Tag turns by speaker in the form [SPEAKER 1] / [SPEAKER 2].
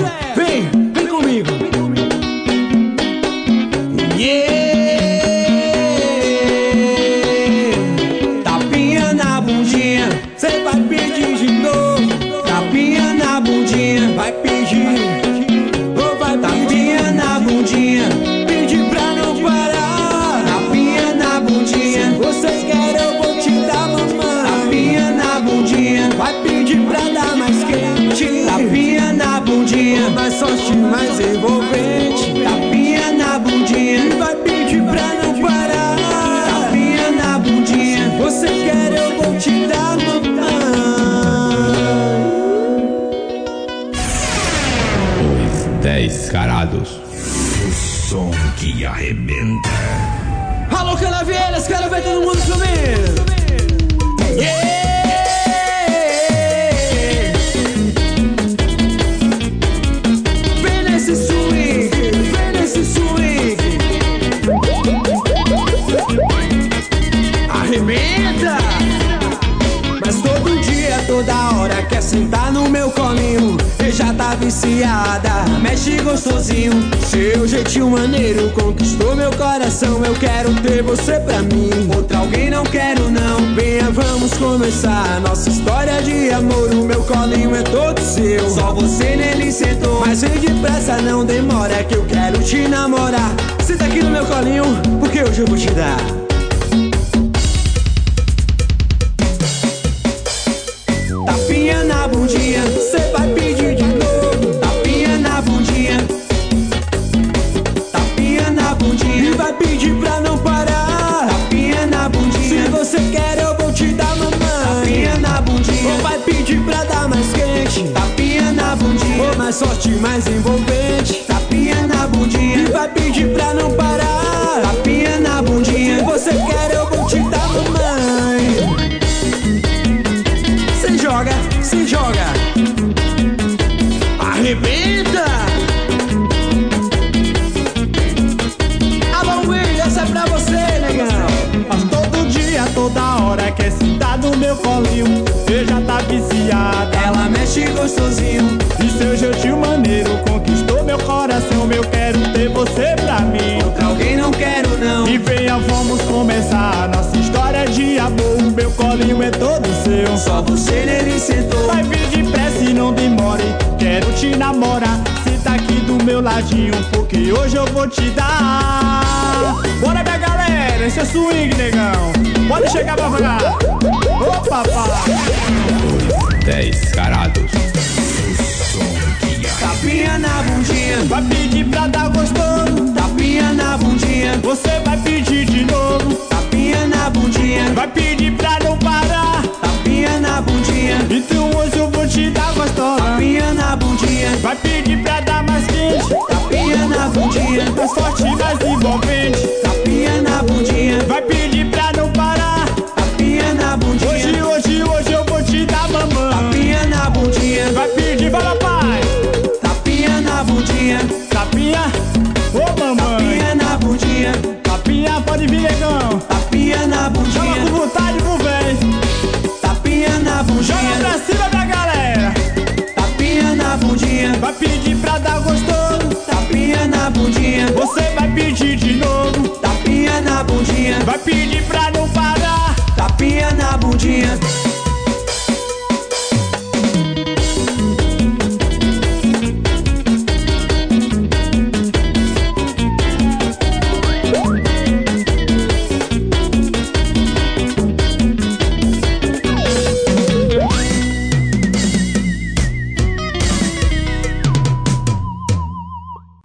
[SPEAKER 1] Vem comigo. Tapinha na bundinha, cê vai pedir de novo. Tapinha na bundinha, vai pedir. Ou vai tapinha na bundinha, pedir pra não parar. Tapinha na bundinha, se você quer eu vou te dar, mamãe. Tapinha na bundinha, vai pedir pra dar mais quente. Tapinha na bundinha, mais sorte, mais envolvente. Tapinha na bundinha, vai pedir pra não parar. Tapinha na bundinha, se você quer eu vou te dar, mamãe.
[SPEAKER 2] Os Descarados.
[SPEAKER 3] O som que arrebenta.
[SPEAKER 1] Alô, Canavieiras, quero ver todo mundo comigo. Vem nesse swing, vem nesse swing. Arrebenta. Mas todo dia, toda hora quer sentar no meu colinho. E já tá viciada, mexe gostosinho. Seu jeitinho maneiro conquistou meu coração. Eu quero ter você pra mim, outra alguém não quero não. Venha, vamos começar nossa história de amor. O meu colinho é todo seu, só você nele sentou. Mas vem depressa, não demora, que eu quero te namorar. Senta aqui no meu colinho, porque hoje eu vou te dar. Tapinha na bundinha, cê vai pedir de novo. Tapinha na bundinha, tapinha na bundinha, e vai pedir pra não parar. Tapinha na bundinha, se você quer eu vou te dar, mamãe. Tapinha na bundinha, ou vai pedir pra dar mais quente. Tapinha na bundinha, ou mais sorte, mais envolvente. Tapinha na bundinha, e vai pedir pra não parar. Tapinha na bundinha, se você quer eu vou te dar, mamãe. Se joga, arrebenta. Alô, Will, essa é pra você, negão.
[SPEAKER 4] Mas todo dia, toda hora quer sentar no meu colinho. Você já tá viciada,
[SPEAKER 1] Ela mexe gostosinho.
[SPEAKER 4] e seu jeitinho maneiro conquistou meu coração. Eu quero ter você pra mim,
[SPEAKER 1] Outra alguém não quero não.
[SPEAKER 4] e venha, vamos começar nossa história de amor. O meu colinho é todo seu,
[SPEAKER 1] Só você nele sentou.
[SPEAKER 4] vai vir depressa e não demore. Quero te namorar, senta aqui do meu ladinho, porque hoje eu vou te dar. Bora, minha galera, esse é swing, negão. Pode chegar pra vagar. Ô, papai.
[SPEAKER 2] Os Descarados.
[SPEAKER 3] O som que arrebenta.
[SPEAKER 1] Tapinha na bundinha,
[SPEAKER 4] Vai pedir pra dar gostoso,
[SPEAKER 1] tapinha na bundinha,
[SPEAKER 4] você vai pedir de novo.
[SPEAKER 1] tapinha na bundinha,
[SPEAKER 4] Vai pedir pra não parar,
[SPEAKER 1] tapinha na bundinha,
[SPEAKER 4] então hoje eu vou te dar gostosa.
[SPEAKER 1] tapinha na bundinha,
[SPEAKER 4] Vai pedir pra dar mais quente,
[SPEAKER 1] tapinha na bundinha,
[SPEAKER 4] mais forte, mais envolvente.